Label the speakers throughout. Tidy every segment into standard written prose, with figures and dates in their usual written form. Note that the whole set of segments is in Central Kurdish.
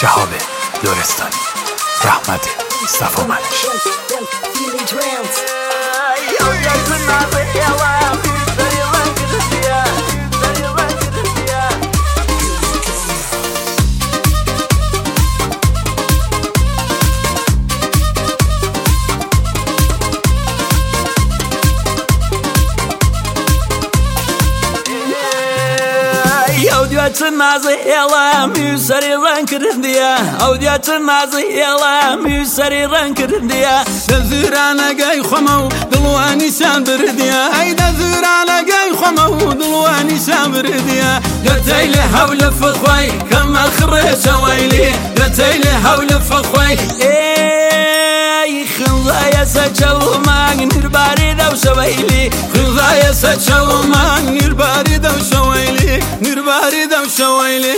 Speaker 1: شهاب لرستانی، رحمت صفا منش.
Speaker 2: Naz ela müsari rankrındiya Avdiyat naz ela müsari rankrındiya Dazurana gay khamaw dulwani samberdiya Ay dazurana gay khamaw dulwani samberdiya Gatayli hawla fakhway kama khresh wayli Gatayli hawla fakhway Ey khudaya saçalman nirbari daw shawayli Khudaya saçalman nirbari daw shawayli Nirbari daw shawayli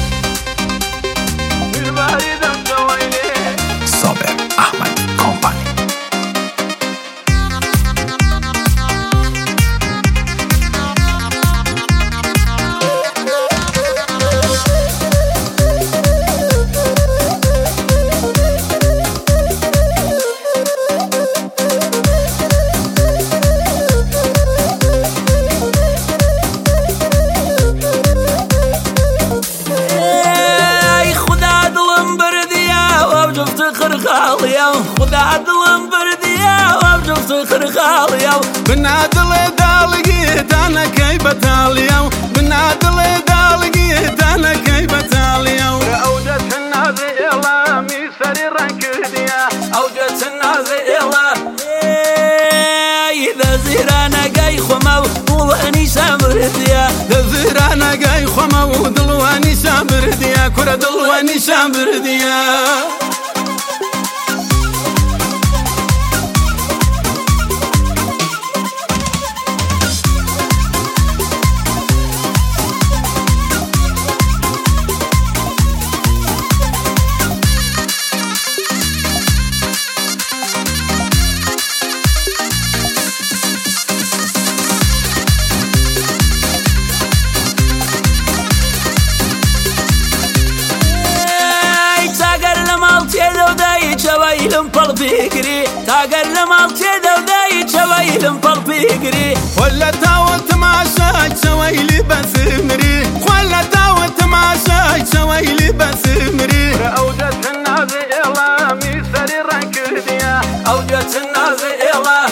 Speaker 2: Nirbari daw shawayli
Speaker 1: صابر احمد کمپانی.
Speaker 2: خدا دلم بردیا و جفت خرخالیا
Speaker 3: بنادل دالگی دانا کی بتالیا بنادل دالگی دانا کی بتالیا اوجت الناز الا میسری رنکدیا
Speaker 2: اوجت الناز الا اذا زیرانا گای خما ولانی سامردیا
Speaker 3: زیرانا گای خما ودلوانی سامردیا کور دلوانی سامردیا
Speaker 2: شوايلم بالفكري تاقل مالتي وداي شوايلم بالفكري
Speaker 3: ولا تاوت ماشاي شوايلي بسمري ولا تاوت ماشاي شوايلي بسمري اوجت الناس الا ميسري رنكديا
Speaker 2: اوجت الناس الا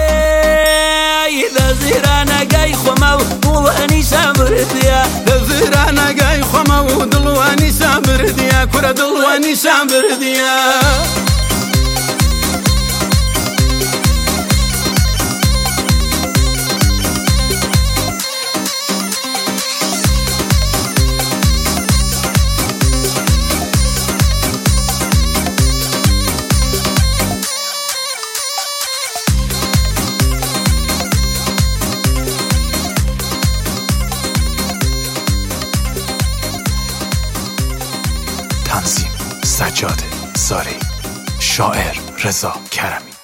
Speaker 2: اذا زيرانا جاي خما ولاني سامرديا
Speaker 3: زيرانا جاي خما ودلواني سامرديا كره دلواني سامرديا
Speaker 1: تنظیم سجاد زاری، شاعر رضا کرمی.